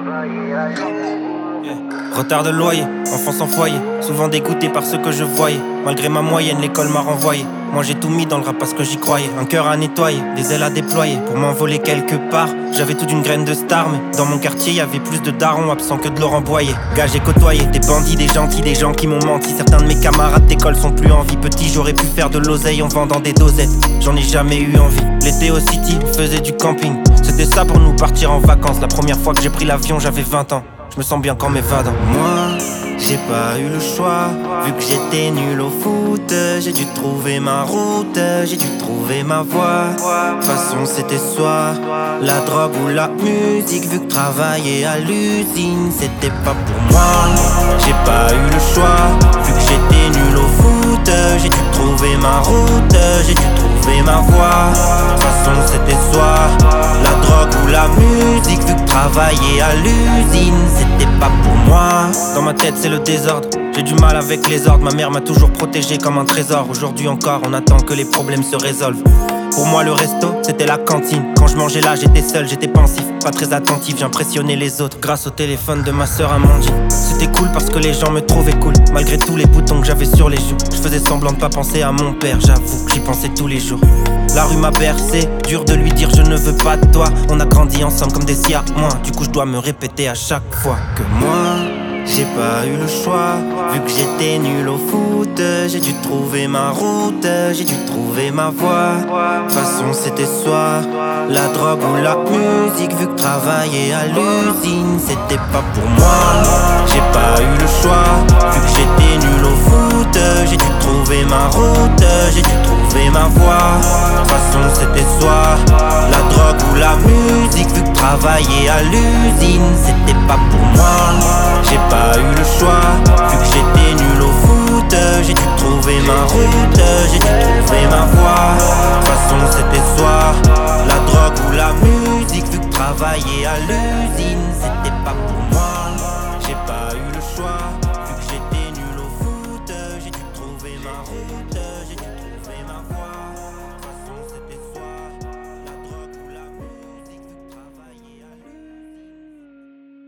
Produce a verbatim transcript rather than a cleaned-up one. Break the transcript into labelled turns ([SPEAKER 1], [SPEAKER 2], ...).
[SPEAKER 1] Retard de loyer, enfant sans foyer, souvent dégoûté par ce que je voyais. Malgré ma moyenne, l'école m'a renvoyé. Moi j'ai tout mis dans le rap parce que j'y croyais. Un cœur à nettoyer, des ailes à déployer pour m'envoler quelque part. J'avais tout d'une graine de star, mais dans mon quartier y'avait plus de darons absents que de Laurent Boyer. Gars, j'ai côtoyé des bandits, des gentils, des gens qui m'ont menti. Certains de mes camarades d'école sont plus en vie. Petit, j'aurais pu faire de l'oseille en vendant des dosettes. J'en ai jamais eu envie. L'été au City, on faisait du camping. C'était ça pour nous partir en vacances. La première fois que j'ai pris l'avion, j'avais vingt ans. Je me sens bien quand m'évadant. Moi, j'ai pas eu le choix. Vu que j'étais nul au foot, j'ai dû trouver ma route, j'ai dû trouver ma voie. De toute façon c'était soit la drogue ou la musique. Vu que travailler à l'usine c'était pas pour moi. J'ai pas eu le choix. Vu que j'étais nul au foot, j'ai dû trouver ma route, j'ai dû trouver ma voie. De toute façon c'était soit la drogue ou la musique. Vu que travailler à l'usine c'était pas pour moi. Dans ma tête c'est le désordre, j'ai du mal avec les ordres. Ma mère m'a toujours protégé comme un trésor. Aujourd'hui encore on attend que les problèmes se résolvent. Pour moi le resto c'était la cantine. Quand je mangeais là j'étais seul, j'étais pensif, pas très attentif, j'impressionnais les autres grâce au téléphone de ma soeur Amandine. C'était cool parce que les gens me trouvaient cool. Malgré tous les boutons que j'avais sur les joues, je faisais semblant de pas penser à mon père. J'avoue que j'y pensais tous les jours. La rue m'a bercé, dur de lui dire je ne veux pas de toi. On a grandi ensemble comme des siamois. Du coup je dois me répéter à chaque fois que moi j'ai pas eu le choix. Vu que j'étais nul au foot, j'ai dû trouver ma route, j'ai dû trouver ma voie. De toute façon c'était soit la drogue ou la musique. Vu que travailler à l'usine c'était pas pour moi. J'ai pas eu le choix. Vu que j'étais nul au foot, j'ai dû trouver ma route, j'ai dû trouver ma voie. De toute façon c'était soit la drogue ou la musique. Vu que travailler à l'usine c'était pas pour moi. J'ai pas eu le choix. Vu que j'étais nul au foot, j'ai dû trouver ma route, j'ai dû trouver ma voie. De toute façon c'était soit la drogue ou la musique. Vu que travailler à l'usine c'était pas pour moi. J'ai pas eu le choix.